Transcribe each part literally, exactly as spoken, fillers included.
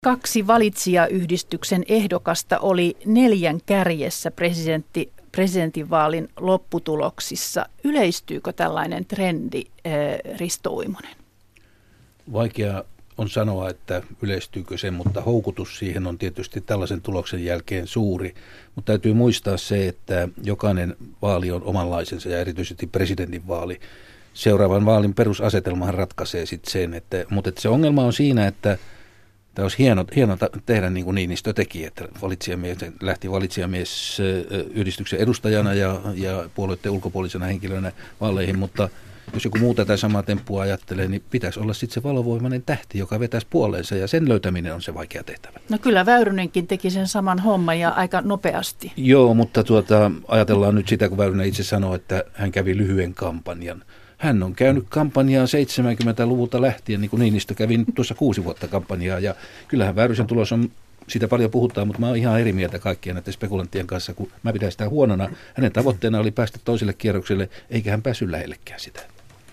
Kaksi valitsijayhdistyksen ehdokasta oli neljän kärjessä presidentti, presidentinvaalin lopputuloksissa. Yleistyykö tällainen trendi, Risto Uimonen? Vaikea on sanoa, että yleistyykö se, mutta houkutus siihen on tietysti tällaisen tuloksen jälkeen suuri. Mutta täytyy muistaa se, että jokainen vaali on omanlaisensa ja erityisesti presidentinvaali. Seuraavan vaalin perusasetelmahan ratkaisee sitten sen, että, mutta että se ongelma on siinä, että tämä olisi hieno, hieno tehdä niin kuin Niinistö teki, että valitsijamies, lähti valitsijamies yhdistyksen edustajana ja, ja puolueiden ulkopuolisena henkilönä vaaleihin, mutta jos joku muu tätä samaa temppua ajattelee, niin pitäisi olla sitten se valovoimainen tähti, joka vetäisi puoleensa, ja sen löytäminen on se vaikea tehtävä. No kyllä Väyrynenkin teki sen saman homman ja aika nopeasti. Joo, mutta tuota, ajatellaan nyt sitä, kun Väyrynen itse sanoi, että hän kävi lyhyen kampanjan. Hän on käynyt kampanjaa seitsemänkymmentäluvulta lähtien, niin kuin Niinistö kävi nyt tuossa kuusi vuotta kampanjaa, ja kyllähän Väyrysen tulos on, siitä paljon puhutaan, mutta mä oon ihan eri mieltä kaikkien näiden spekulanttien kanssa, kun mä pidän sitä huonona. Hänen tavoitteena oli päästä toiselle kierrokselle, eikä hän päässyt lähellekään sitä.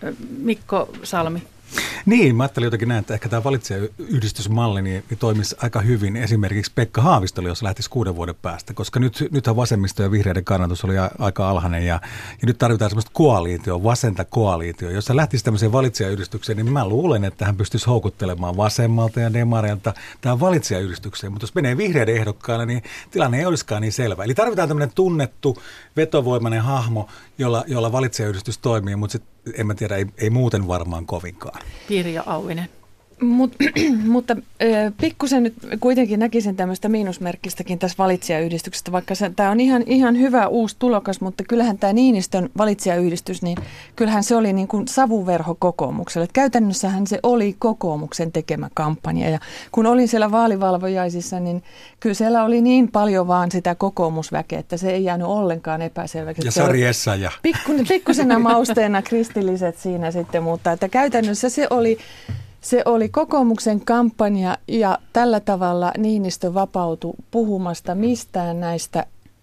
Mikko Salmi. Niin, mä ajattelin jotenkin näin, että ehkä tämä valitsijayhdistysmalli niin, niin toimisi aika hyvin esimerkiksi Pekka Haavistolle, jos lähtisi kuuden vuoden päästä, koska nyt, nythän vasemmisto ja vihreiden kannatus oli a, aika alhainen ja, ja nyt tarvitaan semmoista koaliitioa, vasenta koaliitioa. Jos hän lähtisi tämmöiseen valitsijayhdistykseen, niin mä luulen, että hän pystyisi houkuttelemaan vasemmalta ja demarilta tähän valitsijayhdistykseen, mutta jos menee vihreiden ehdokkaille, niin tilanne ei olisikaan niin selvä. Eli tarvitaan tämmöinen tunnettu, vetovoimainen hahmo, jolla, jolla valitsijayhdistys toimii, mutta sitten en mä tiedä, ei, ei muuten varmaan kovinkaan. Pirjo Auvinen. Mut, mutta äh, pikkusen nyt kuitenkin näkisin tämmöistä miinusmerkkistäkin tässä valitsijayhdistyksestä, vaikka tämä on ihan, ihan hyvä uusi tulokas, mutta kyllähän tämä Niinistön valitsijayhdistys, niin kyllähän se oli niin kuin savuverho kokoomukselle. Et käytännössähän se oli kokoomuksen tekemä kampanja ja kun olin siellä vaalivalvojaisissa, niin kyllä siellä oli niin paljon vaan sitä kokoomusväkeä, että se ei jäänyt ollenkaan epäselväksi. Ja Sari Essayah. Pikku, pikkusena mausteena kristilliset siinä sitten, mutta että käytännössä se oli... Se oli kokoomuksen kampanja ja tällä tavalla Niinistö vapautui puhumasta mistään näistä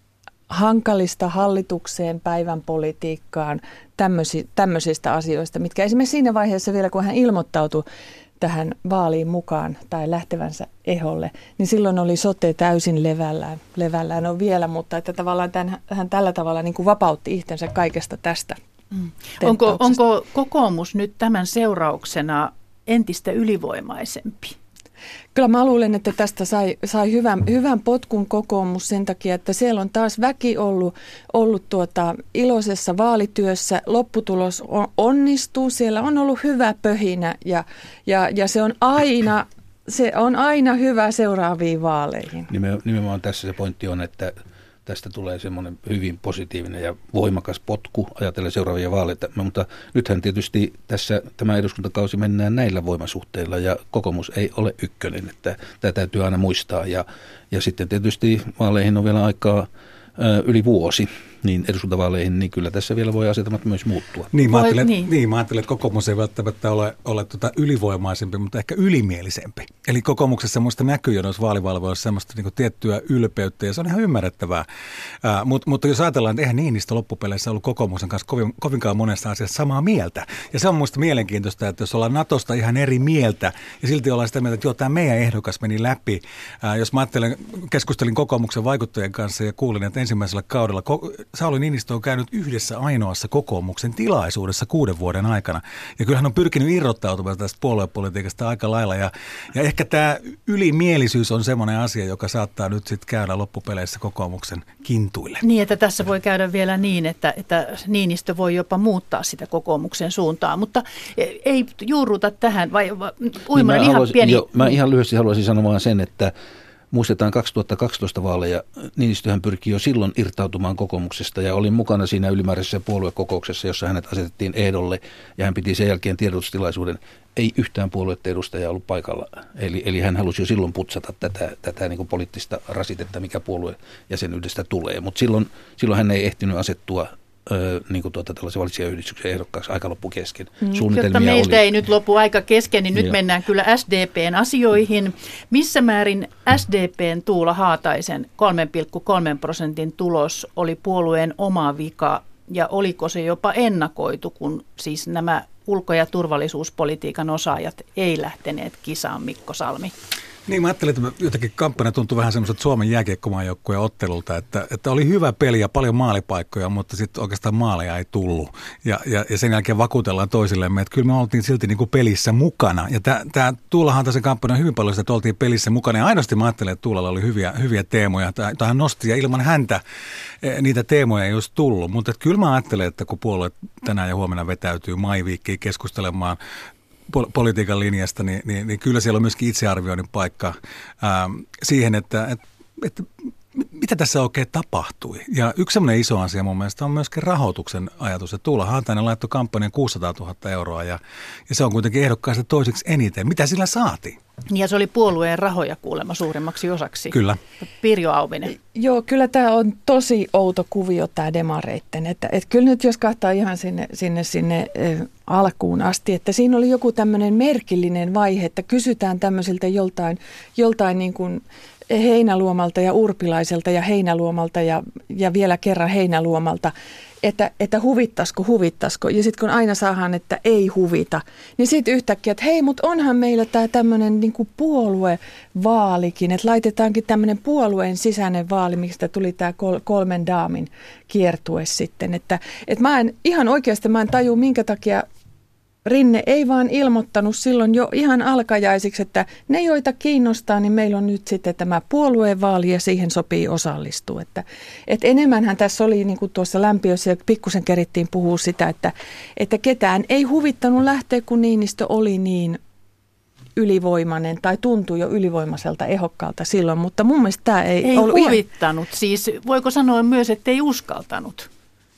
hankalista hallitukseen, päivän politiikkaan, tämmöisi, tämmöisistä asioista, mitkä esimerkiksi siinä vaiheessa vielä, kun hän ilmoittautui tähän vaaliin mukaan tai lähtevänsä eholle, niin silloin oli sote täysin levällään, levällään on vielä, mutta että tavallaan tämän, hän tällä tavalla niin kuin vapautti itsensä kaikesta tästä. Mm. Onko, onko kokoomus nyt tämän seurauksena entistä ylivoimaisempi? Kyllä mä luulen, että tästä sai, sai hyvän, hyvän potkun kokoomus sen takia, että siellä on taas väki ollut, ollut tuota iloisessa vaalityössä. Lopputulos on, onnistuu, siellä on ollut hyvä pöhinä ja, ja, ja se, on aina, se on aina hyvä seuraaviin vaaleihin. Nimenomaan tässä se pointti on, että tästä tulee semmoinen hyvin positiivinen ja voimakas potku ajatellen seuraavia vaaleita, mutta nythän tietysti tässä tämä eduskuntakausi mennään näillä voimasuhteilla ja kokoomus ei ole ykkönen, että tämä täytyy aina muistaa ja, ja sitten tietysti vaaleihin on vielä aikaa ö, yli vuosi, niin eduskuntavaaleihin, niin kyllä tässä vielä voi asetelmat myös muuttua. Niin, mä ajattelen, niin. Niin, mä ajattelen että kokoomus ei välttämättä ole, ole tuota ylivoimaisempi, mutta ehkä ylimielisempi. Eli kokoomuksessa semmoista näkyy jo noissa vaalivalvoissa semmoista niin kuin tiettyä ylpeyttä, ja se on ihan ymmärrettävää. Ää, mutta, mutta jos ajatellaan, että eihän Niinistö loppupeleissä ollut kokoomuksen kanssa kovin, kovinkaan monesta asiassa samaa mieltä. Ja se on muista mielenkiintoista, että jos ollaan Natosta ihan eri mieltä, ja silti ollaan sitä mieltä, että joo, tämä meidän ehdokas meni läpi. Ää, jos mä ajattelen, keskustelin kokoomuksen vaikuttajien kanssa ja kuulin, että ensimmäisellä kaudella Sauli Niinistö on käynyt yhdessä ainoassa kokoomuksen tilaisuudessa kuuden vuoden aikana. Ja kyllä hän on pyrkinyt irrottautumaan tästä puoluepolitiikasta aika lailla. Ja, ja ehkä tämä ylimielisyys on semmoinen asia, joka saattaa nyt sitten käydä loppupeleissä kokoomuksen kintuille. Niin, että tässä voi käydä vielä niin, että, että Niinistö voi jopa muuttaa sitä kokoomuksen suuntaa. Mutta ei juurruta tähän, vai, vai Uimonen niin ihan haluaisin, pieni... Jo, mä ihan lyhyesti haluaisin sanoa vaan sen, että muistetaan kaksituhattakaksitoista vaaleja, Niinistöhän pyrki jo silloin irtautumaan kokoomuksesta ja olin mukana siinä ylimääräisessä puoluekokouksessa, jossa hänet asetettiin ehdolle ja hän piti sen jälkeen tiedotustilaisuuden. Ei yhtään puolueiden edustajaa ollut paikalla, eli, eli hän halusi jo silloin putsata tätä, tätä niin kuin poliittista rasitetta, mikä puoluejäsenyydestä tulee, mutta silloin, silloin hän ei ehtinyt asettua Öö, niin kuin tuota, tällaisen valitsijayhdistyksen ehdokkaaksi aika loppu kesken. Jotta meiltä oli... ei nyt lopu aika kesken, niin nyt Joo. mennään kyllä S D P:n asioihin. Missä määrin S D P:n Tuula Haataisen kolme pilkku kolme prosentin tulos oli puolueen oma vika ja oliko se jopa ennakoitu, kun siis nämä ulko- ja turvallisuuspolitiikan osaajat ei lähteneet kisaan, Mikko Salmi? Niin, mä ajattelin, että jotenkin kampanja tuntui vähän semmoiselta Suomen jääkiekkomaajoukkueen ottelulta, että, että oli hyvä peli ja paljon maalipaikkoja, mutta sitten oikeastaan maaleja ei tullut. Ja, ja, ja sen jälkeen vakuutellaan toisillemme, että kyllä me oltiin silti niin kuin pelissä mukana. Ja tämä Tuula Haataisen kampanja on hyvin paljon sitä, että oltiin pelissä mukana. Ja ainoasti mä ajattelin, että Tuulalla oli hyviä, hyviä teemoja. Tai hän nosti ja ilman häntä niitä teemoja ei olisi tullut. Mutta kyllä mä ajattelen, että kun puolueet tänään ja huomenna vetäytyy Maiviikkiin keskustelemaan politiikan linjasta, niin, niin, niin kyllä siellä on myöskin itsearvioinnin paikka ää, siihen, että, että, että mitä tässä oikein tapahtui. Ja yksi sellainen iso asia mun mielestä on myöskin rahoituksen ajatus. Että Tuula Haatainen laittoi kampanjan kuusisataatuhatta euroa ja, ja se on kuitenkin ehdokkaista toiseksi eniten. Mitä sillä saatiin? Ja se oli puolueen rahoja kuulemma suurimmaksi osaksi. Kyllä. Pirjo Auvinen. Joo, kyllä tämä on tosi outo kuvio tämä demareitten. Että, että kyllä nyt jos katsoo ihan sinne, sinne, sinne äh, alkuun asti, että siinä oli joku tämmöinen merkillinen vaihe, että kysytään tämmöisiltä joltain, joltain niin kuin Heinäluomalta ja Urpilaiselta ja Heinäluomalta ja, ja vielä kerran Heinäluomalta, että, että huvittaisiko, huvittaisiko. Ja sitten kun aina saadaan, että ei huvita, niin sitten yhtäkkiä, että hei, mutta onhan meillä tämä tämmöinen niinku puoluevaalikin, että laitetaankin tämmöinen puolueen sisäinen vaali, mistä tuli tämä kol, kolmen daamin kiertue sitten. Että, että mä en ihan oikeasti, mä en taju, minkä takia Rinne ei vaan ilmoittanut silloin jo ihan alkajaisiksi, että ne, joita kiinnostaa, niin meillä on nyt sitten tämä puoluevaali ja siihen sopii osallistua. Että, että enemmänhän tässä oli, niin kuin tuossa lämpiössä ja pikkusen kerittiin puhua sitä, että, että ketään ei huvittanut lähteä, kun Niinistö oli niin ylivoimainen tai tuntui jo ylivoimaiselta ehokkaalta silloin, mutta mun mielestä tämä ei, ei ollut huvittanut. Ihan... Siis voiko sanoa myös, että ei uskaltanut?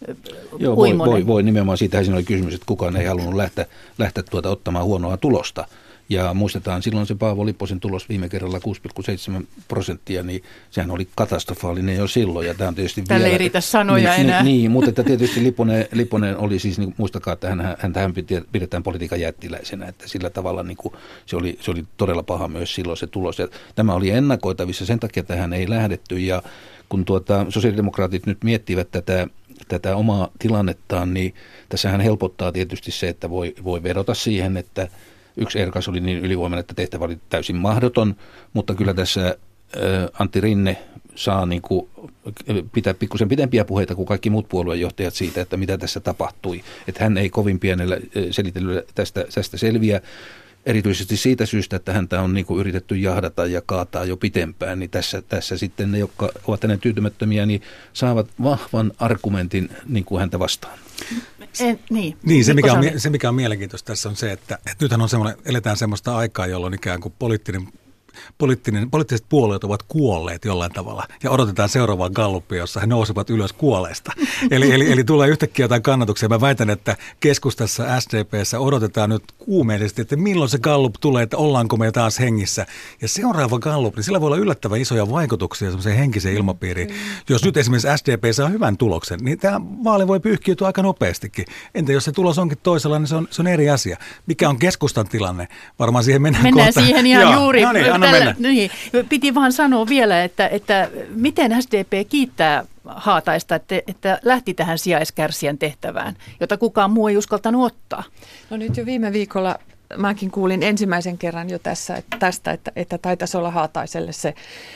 Joo, voi, voi, voi nimenomaan. Siitähän siinä oli kysymys, että kukaan ei halunnut lähteä, lähteä tuota ottamaan huonoa tulosta. Ja muistetaan silloin se Paavo Lipposen tulos viime kerralla kuusi pilkku seitsemän prosenttia, niin sehän oli katastrofaalinen jo silloin. Ja tämä on tietysti Tälle vielä, ei riitä sanoja niin, enää. Niin, mutta että tietysti Lipponen, Lipponen oli siis, niin muistakaa, että hän, häntä hän pidetään politiikan jättiläisenä, että sillä tavalla niin kuin, se, oli, se oli todella paha myös silloin se tulos. Ja tämä oli ennakoitavissa, sen takia tähän ei lähdetty. Ja kun tuota, sosiaalidemokraatit nyt miettivät tätä, tätä omaa tilannettaan, niin tässähän helpottaa tietysti se, että voi, voi vedota siihen, että yksi ehdokas oli niin ylivoimainen, että tehtävä oli täysin mahdoton, mutta kyllä tässä ä, Antti Rinne saa niin kuin pitää pikkusen pidempiä puheita kuin kaikki muut puoluejohtajat siitä, että mitä tässä tapahtui. Että hän ei kovin pienellä selitelyllä tästä, tästä selviä. Erityisesti siitä syystä, että häntä on niin kuin yritetty jahdata ja kaataa jo pitempään, niin tässä, tässä sitten ne, jotka ovat hänen tyytymättömiä, niin saavat vahvan argumentin niin kuin häntä vastaan. En, niin, niin se, mikä on, se mikä on mielenkiintoista tässä on se, että, että nythän on semmoinen, eletään semmoista aikaa, jolloin ikään kuin poliittinen Poliittinen, poliittiset puolueet ovat kuolleet jollain tavalla ja odotetaan seuraavaa gallupia, jossa he nousevat ylös kuolleesta. Eli, eli, eli tulee yhtäkkiä jotain kannatuksia. Mä väitän, että keskustassa S D P:ssä odotetaan nyt kuumeisesti, että milloin se gallup tulee, että ollaanko me taas hengissä. Ja seuraava gallup, niin sillä voi olla yllättävän isoja vaikutuksia semmoiseen henkiseen ilmapiiriin. Jos nyt esimerkiksi S D P saa hyvän tuloksen, niin tämä vaali voi pyyhkiytyä aika nopeastikin. Entä jos se tulos onkin toisella, niin se on, se on eri asia. Mikä on keskustan tilanne? Varmaan siihen mennään Mennään kohta. siihen ihan Joo, juuri. No niin, Tällä, niin, piti vaan sanoa vielä, että, että miten S D P kiittää Haataista, että, että lähti tähän sijaiskärsijän tehtävään, jota kukaan muu ei uskaltanut ottaa. No nyt jo viime viikolla mäkin kuulin ensimmäisen kerran jo tässä, että tästä, että, että taitaisi olla Haataiselle se,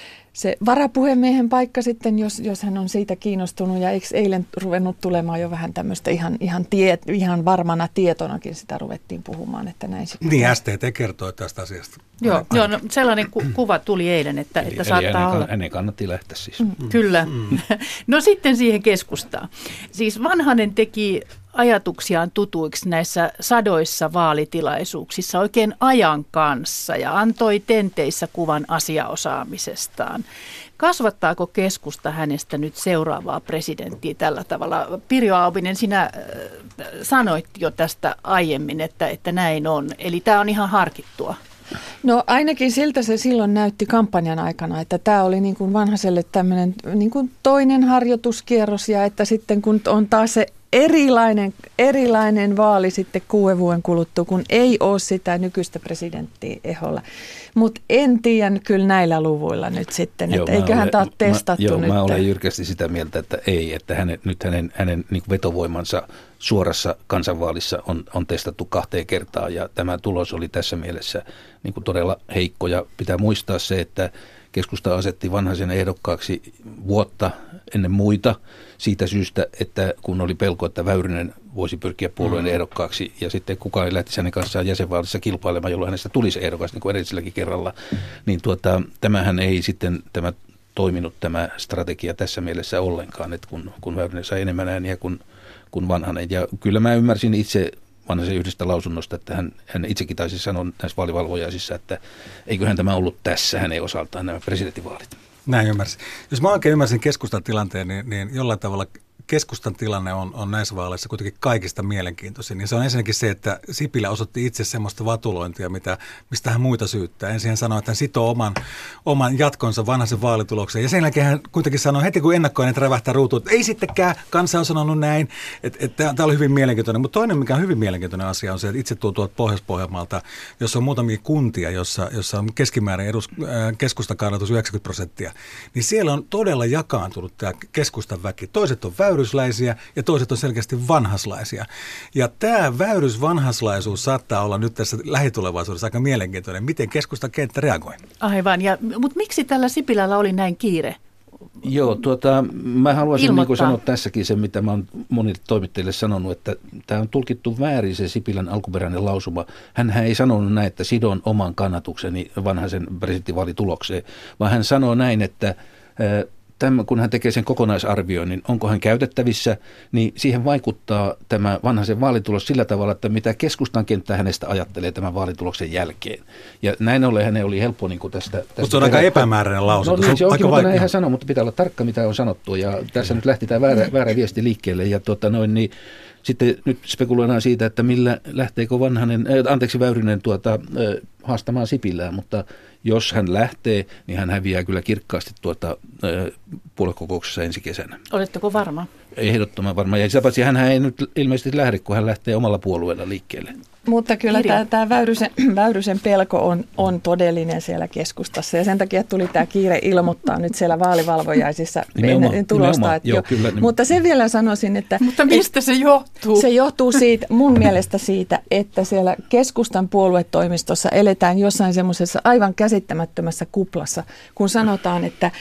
se varapuhemiehen paikka sitten, jos, jos hän on siitä kiinnostunut. Ja eikö eilen ruvennut tulemaan jo vähän tämmöistä ihan, ihan, tie, ihan varmana tietonakin sitä ruvettiin puhumaan, että näin sitten. Niin, S T T kertoi tästä asiasta. Joo, joo no, sellainen ku, kuva tuli eilen, että, eli, että eli saattaa hänen, olla. Hänen kannatti lähteä siis. Mm, kyllä. Mm. No sitten siihen keskustaan. Siis Vanhanen teki ajatuksiaan tutuiksi näissä sadoissa vaalitilaisuuksissa oikein ajan kanssa ja antoi tenteissä kuvan asiaosaamisestaan. Kasvattaako keskusta hänestä nyt seuraavaa presidenttiä tällä tavalla? Pirjo Auvinen, sinä äh, sanoit jo tästä aiemmin, että, että näin on. Eli tämä on ihan harkittua. No ainakin siltä se silloin näytti kampanjan aikana, että tämä oli niin kuin Vanhaselle tämmöinen niin kuin toinen harjoituskierros ja että sitten kun on taas se erilainen, erilainen vaali sitten kuuden vuoden kuluttua, kun ei ole sitä nykyistä presidenttiä eholla. Mutta en tiedä kyllä näillä luvuilla nyt sitten, että eiköhän tämä ole testattu mä, joo, nyt. Mä olen jyrkästi sitä mieltä, että ei, että hänen, nyt hänen, hänen niin vetovoimansa suorassa kansanvaalissa on, on testattu kahteen kertaan ja tämä tulos oli tässä mielessä niin kuin todella heikko ja pitää muistaa se, että keskusta asetti Vanhasen ehdokkaaksi vuotta ennen muita siitä syystä, että kun oli pelko, että Väyrynen voisi pyrkiä puolueen ehdokkaaksi ja sitten kukaan ei lähtisi hänen kanssaan jäsenvaalissa kilpailemaan, jolloin hänestä tulisi ehdokas, niin kuin edelliselläkin kerralla, niin tuota, tämähän ei sitten tämä toiminut tämä strategia tässä mielessä ollenkaan, että kun, kun Väyrynen sai enemmän ääniä kuin, kuin Vanhanen. Ja kyllä mä ymmärsin itse Vanhasen yhdestä lausunnosta, että hän, hän itsekin taisi sanoa näissä vaalivalvojaisissa, että eiköhän tämä ollut tässä hänen osaltaan nämä presidentinvaalit. Näin ymmärsin. Jos mä oikein ymmärsin keskustan tilanteen, niin, niin jollain tavalla keskustan tilanne on, on näissä vaaleissa kuitenkin kaikista mielenkiintoisin. Niin se on ensinnäkin se, että Sipilä osoitti itse semmoista vatulointia, mitä, mistä hän muita syyttää. Ensin hän sanoi, että hän sitoo oman, oman jatkonsa Vanhasen vaalitulokseen. Ja sen jälkeen hän kuitenkin sanoi heti, kun ennakkoinen rävähtää ruutuun, että ei sittenkään, kansa on sanonut näin. Että et, tämä oli hyvin mielenkiintoinen. Mutta toinen, mikä on hyvin mielenkiintoinen asia, on se, että itse tuo tuolta Pohjois-Pohjanmaalta, jossa on muutamia kuntia, jossa, jossa on keskimäärin edus, äh, keskustan kannatus yhdeksänkymmentä prosenttia. Niin siellä on todella jakaantunut tämä keskustan väki. Toiset on väyrysläisiä ja toiset on selkeästi vanhaslaisia. Ja tämä väyrys-vanhaslaisuus saattaa olla nyt tässä lähitulevaisuudessa aika mielenkiintoinen. Miten keskustan kenttä reagoi? Aivan, ja, mutta miksi tällä Sipilällä oli näin kiire? Joo, tuota, mä haluaisin niin kuin sanoa tässäkin sen, mitä mä oon monille toimittajille sanonut, että tämä on tulkittu väärin se Sipilän alkuperäinen lausuma. Hänhän ei sanonut näin, että sidon oman kannatukseni Vanhasen presidenttivaalitulokseen, vaan hän sanoo näin, että Tämä, kun hän tekee sen kokonaisarvioinnin, onko hän käytettävissä, niin siihen vaikuttaa tämä Vanhasen vaalitulos sillä tavalla, että mitä keskustan kenttä hänestä ajattelee tämän vaalituloksen jälkeen. Ja näin ollen hänen oli helppo niin kuin tästä... tästä mutta se on aika epämääräinen lausunto. No niin, se onkin, mutta näin hän sanoo, mutta pitää olla tarkka, mitä on sanottu. Ja tässä nyt lähti tämä väärä, väärä viesti liikkeelle. Ja tuota noin, niin sitten nyt spekuloidaan siitä, että millä lähteekö Vanhanen, äh, anteeksi Väyrynen tuota, äh, haastamaan Sipilää, mutta jos hän lähtee, niin hän häviää kyllä kirkkaasti tuota äh, puoluekokouksessa ensi kesänä. Oletteko varma? Ei ehdottoman varma. Ja sitä paitsi hän ei nyt ilmeisesti lähde, kun hän lähtee omalla puolueella liikkeelle. Mutta kyllä tämä, tämä Väyrysen, Väyrysen pelko on, on todellinen siellä keskustassa ja sen takia tuli tämä kiire ilmoittaa nyt siellä vaalivalvojaisissa ennen tulosta. Että joo, kyllä, niin. Mutta sen vielä sanoisin, että... Mutta mistä et, se johtuu? Se johtuu siitä, mun mielestä siitä, että siellä keskustan puoluetoimistossa eletään jossain semmoisessa aivan käsittämättömässä kuplassa, kun sanotaan, että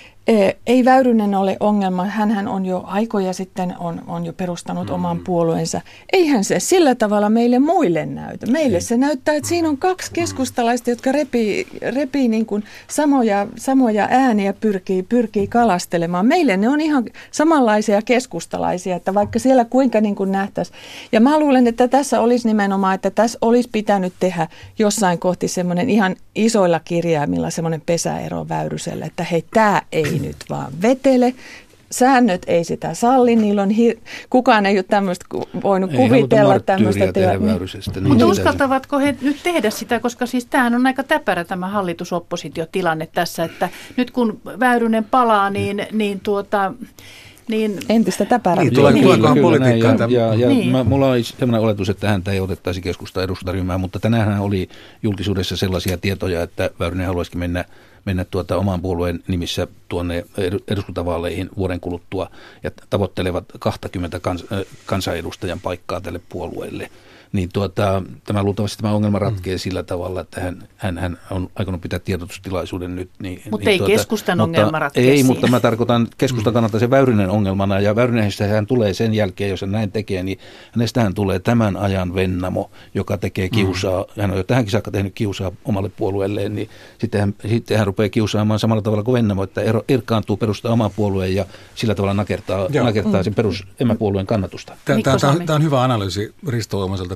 ei Väyrynen ole ongelma, hänhän on jo aikoja sitten on, on jo perustanut mm. oman puolueensa. Eihän se sillä tavalla meille muille näytä. Meille Ei. se näyttää, että siinä on kaksi keskustalaista, jotka repii, repii niin kuin samoja, samoja ääniä pyrkii, pyrkii kalastelemaan. Meille ne on ihan samanlaisia keskustalaisia, että vaikka siellä kuinka niin kuin nähtäisiin. Ja mä luulen, että tässä olisi nimenomaan, että tässä olisi pitänyt tehdä jossain kohti semmoinen ihan isoilla kirjaimilla semmoinen pesäero Väyryselle, että hei, tämä ei nyt vaan vetele. Säännöt ei sitä salli, niillä on hi- kukaan ei ole tämmöistä voinut ei kuvitella tämmöistä tehdä. Niin mutta uskaltavatko he nyt tehdä sitä, koska siis tämähän on aika täpärä tämä hallitusoppositiotilanne tässä, että nyt kun Väyrynen palaa, niin, niin tuota... Niin, entistä täpärämpi. Niin, tulee niin. politiikkaan. Ja, ja, ja niin. mä, mulla oli sellainen oletus, että häntä ei otettaisi keskustan eduskuntaryhmään, mutta tänään oli julkisuudessa sellaisia tietoja, että Väyrynen haluaisikin mennä, mennä tuota oman puolueen nimissä tuonne eduskuntavaaleihin vuoden kuluttua ja tavoittelevat kaksikymmentä kans, kansanedustajan paikkaa tälle puolueelle. Niin tuota, tämä luultavasti tämä ongelma ratkee mm. sillä tavalla, että hän, hän, hän on aikonut pitää tiedotustilaisuuden nyt. Niin, mutta niin ei tuota, keskustan mutta ongelma ratkee Ei, siinä. mutta mä tarkoitan keskustan kannalta se Väyrynen ongelmana, ja Väyrynenhän hän tulee sen jälkeen, jos hän näin tekee, niin hänestähän tulee tämän ajan Vennamo, joka tekee kiusaa. Mm. Hän on jo tähänkin saakka tehnyt kiusaa omalle puolueelleen, niin sitten hän, sitten hän rupeaa kiusaamaan samalla tavalla kuin Vennamo, että ero, irkaantuu perustaa oman puolueen ja sillä tavalla nakertaa, nakertaa mm. sen perus emäpuolueen kannatusta. Tämä on hyvä analyysi Risto Uomoselta.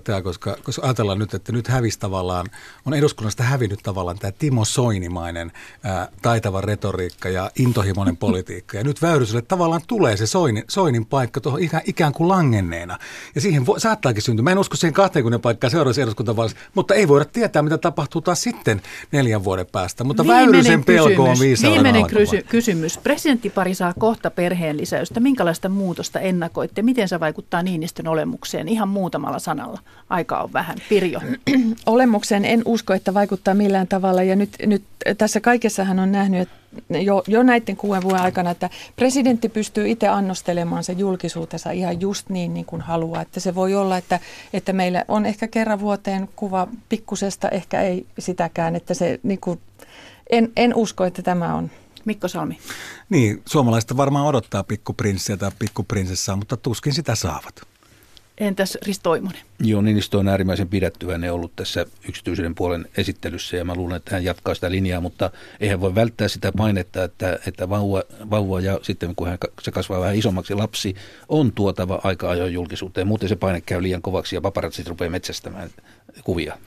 toteaa, koska, koska ajatellaan nyt, että nyt hävisi tavallaan, on eduskunnasta hävinnyt tavallaan tämä Timo Soinimainen ää, taitava retoriikka ja intohimoinen politiikka. Ja nyt Väyryselle tavallaan tulee se Soinin, Soinin paikka tuohon ikään, ikään kuin langenneena. Ja siihen vo, saattaakin syntyä. Mä en usko siihen kaksikymmentä paikkaan seuraavassa eduskuntavaaleissa, mutta ei voida tietää, mitä tapahtuu taas sitten neljän vuoden päästä. Mutta Viimeinen Väyrysen pelko on viisauden Viimeinen alkuva. kysy- kysymys. Presidenttipari saa kohta perheen lisäystä. Minkälaista muutosta ennakoitte? Miten se vaikuttaa Niinistön olemukseen? Ihan muutamalla sanalla. Aika on vähän. Pirjo. Olemukseen en usko, että vaikuttaa millään tavalla. Ja nyt, nyt tässä kaikessa hän on nähnyt, että jo, jo näiden kuuden vuoden aikana, että presidentti pystyy itse annostelemaan sen julkisuutensa ihan just niin, niin kuin haluaa. Että se voi olla, että, että meillä on ehkä kerran vuoteen kuva pikkusesta, ehkä ei sitäkään. Että se, niin kuin, en, en usko, että tämä on. Mikko Salmi. Niin, suomalaista varmaan odottaa pikkuprinssiä tai pikkuprinsessaa, mutta tuskin sitä saavat. Entäs Risto Oimonen? Joo, Niinistö on äärimmäisen pidättyväinen ollut tässä yksityisen puolen esittelyssä ja mä luulen, että hän jatkaa sitä linjaa, mutta eihän voi välttää sitä painetta, että, että vauva, vauva ja sitten kun hän, se kasvaa vähän isommaksi lapsi on tuotava aika ajoin julkisuuteen. Muuten se paine käy liian kovaksi ja paparazzit rupeaa metsästämään kuvia.